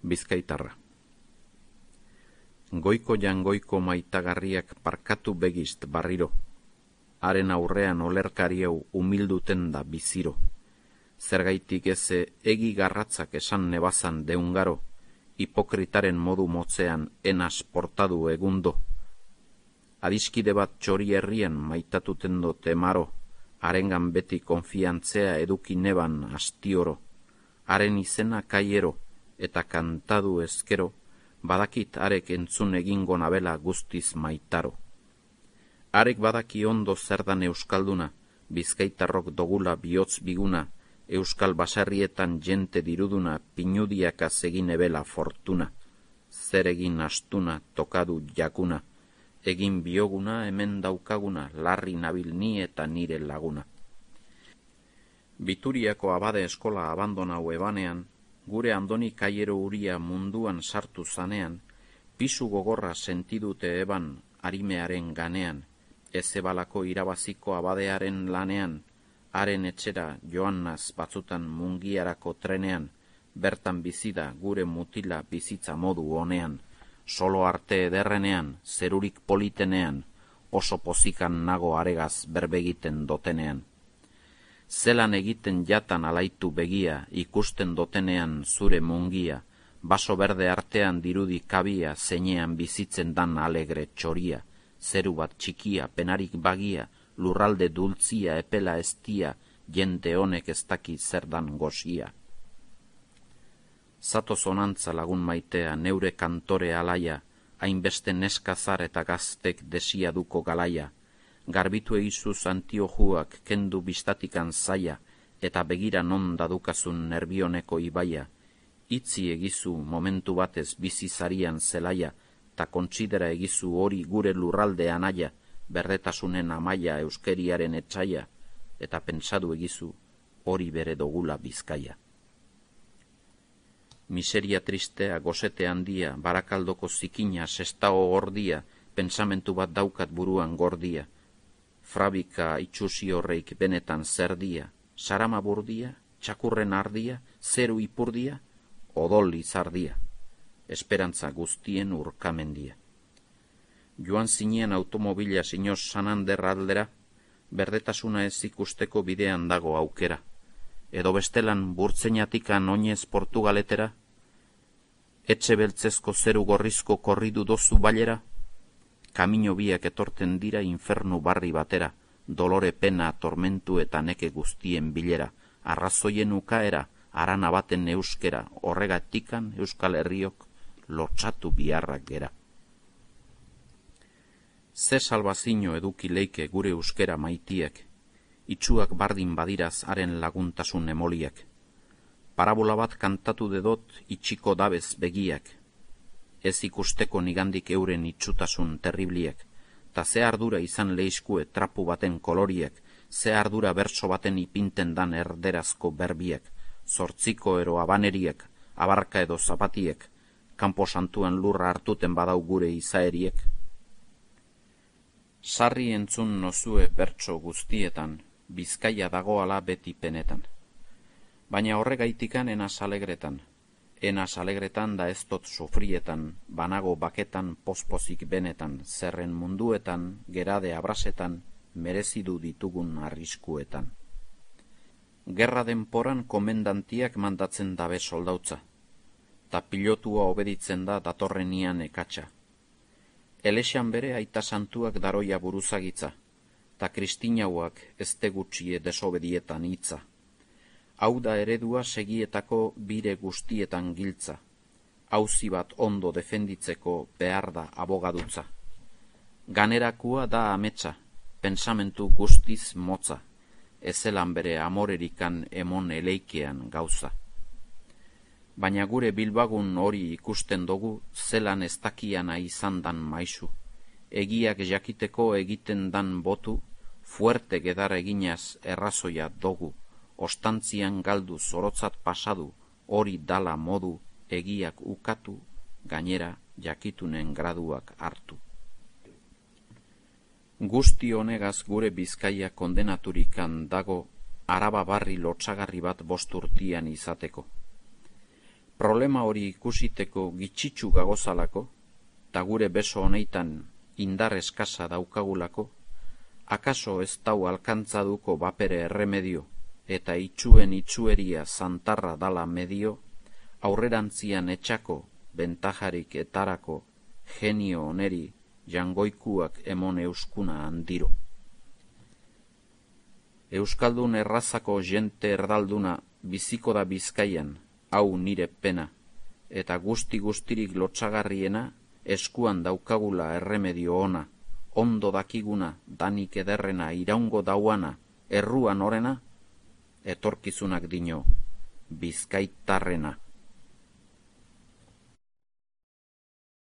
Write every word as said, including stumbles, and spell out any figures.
Bizkaitarra. Goiko jangoiko maitagarriak parkatu begizt barriro, haren aurrean olerkariau humilduten da biziro. Zergaitik eze egi garratzak esan nebazan deungaro, hipokritaren modu motzean enas portadu egundo. Adiskide bat txori herrian maitatuten do temaro, harengan beti konfiantzea eduki neban astioro, haren izena kaiero eta kantadu ezkero, badakit arek entzun egingo nabela guztiz maitaro. Arek badaki ondo zerdan euskalduna, bizkaitarrok dogula bihotz biguna, euskal baserrietan jente diruduna pinudiakaz egin ebela fortuna, zer egin astuna tokadu jakuna, egin bioguna hemen daukaguna, larri nabil ni eta nire laguna. Bituriako abade eskola abandonau ebanean, gure andoni kaiero uria munduan sartu zanean, pisu gogorra sentidute eban arimearen ganean, ezebalako irabaziko abadearen lanean, haren etxera joannaz batzutan mungiarako trenean, bertan bizida gure mutila bizitza modu honean, solo arte ederrenean, zerurik politenean, oso pozikan nago aregaz berbegiten dotenean. Zelan egiten jatan alaitu begia, ikusten dotenean zure mungia, baso berde artean dirudi kabia, zeinean bizitzen dan alegre txoria, zeru bat txikia, penarik bagia, lurralde dultzia, epela estia, jente honek ez daki zerdan gozia. Zato zonantza lagun maitea, neure kantore alaia, hainbeste neskazar eta gaztek desia duko galaia, garbitu eizuz antiojuak kendu biztatikan zaia, eta begira non dadukazun nerbioneko ibaia, itzi egizu momentu batez bizizarian zelaia, ta kontsidera egizu hori gure lurralde anaia, berdetasunen amaia euskeriaren etxaia, eta pentsadu egizu hori bere dogula Bizkaia. Miseria tristea, gozete handia, barakaldoko zikina, sestao gordia, pentsamentu bat daukat buruan gordia, frabika itxusi horreik benetan zerdia, sarama burdia, txakurren ardia, zeru ipurdia, odol izardia, esperantza guztien urkamendia. Joan zinien automobila sinoz Sanander aldera, berdetasuna ez ikusteko bidean dago aukera, edo bestelan burtzenatikan oinez Portugaletera, etxe beltzezko zeru gorrizko korridu dozu bailera, kamino biak etorten dira infernu barri batera, dolore pena, tormentu eta neke guztien bilera, arrazoien ukaera, arana baten euskera, horregatikan Euskal Herriok lortzatu biharrak gera. Ze salbazino eduki leike gure euskera maitiek, itxuak bardin badiraz haren laguntasun emoliak. Parabola bat kantatu dedot itxiko dabez begiak, ez ikusteko nigandik euren itxutasun terribliak, ta ze ardura izan leizkue trapu baten koloriak, ze ardura bertso baten ipinten dan erderazko berbiak, zortziko ero abaneriak, abarka edo zapatiek, kanpo santuan lurra hartuten badau gure izaeriek. Sarri entzun nozue bertso guztietan, Bizkaia dagoala beti penetan. Baina horregaitikan enaz alegretan, enaz alegretan da ez dot sufrietan, banago baketan pospozik benetan, zerren munduetan, gerade abrasetan, merezidu ditugun arriskuetan. Gerra denporan komendantiak mandatzen dabe soldautza, ta pilotua obeditzen da datorrenian ekatsa. Elexan bere aita santuak daroia buruzagitza, ta kristinauak ezte gutxie desobedietan hitza. Hau da eredua segietako bire guztietan giltza, auzi bat ondo defenditzeko behar da abogadutza. Ganerakua da ametsa, pensamentu guztiz motza, ezelan bere amorerikan emon eleikean gauza. Baina gure bilbagun hori ikusten dugu zelan ez dakiana izan dan maisu, egiak jakiteko egiten dan botu, fuerte gedar eginaz errazoia dogu, ostantzian galdu zorotzat pasadu, hori dala modu, egiak ukatu, gainera jakitunen graduak hartu. Guzti honegaz gure Bizkaia kondenaturikan dago araba barri lotsagarri bat bost urtian izateko. Problema hori ikusiteko gitxitxu gagozalako, ta gure beso honeitan indar eskasa daukagulako, akaso ez dau alkantzaduko bapere erremedio, eta itxuen itxueria zantarra dala medio, aurrerantzian etxako bentajarik etarako genio oneri jangoikuak emon euskuna handiro. Euskaldun errazako jente erdalduna biziko da Bizkaian, hau nire pena, eta guzti guztirik lotsagarriena eskuan daukagula erremedio ona, ondo dakiguna danik ederrena iraungo dauana, erruan orena, etorkizunak dino, Bizkaitarrena.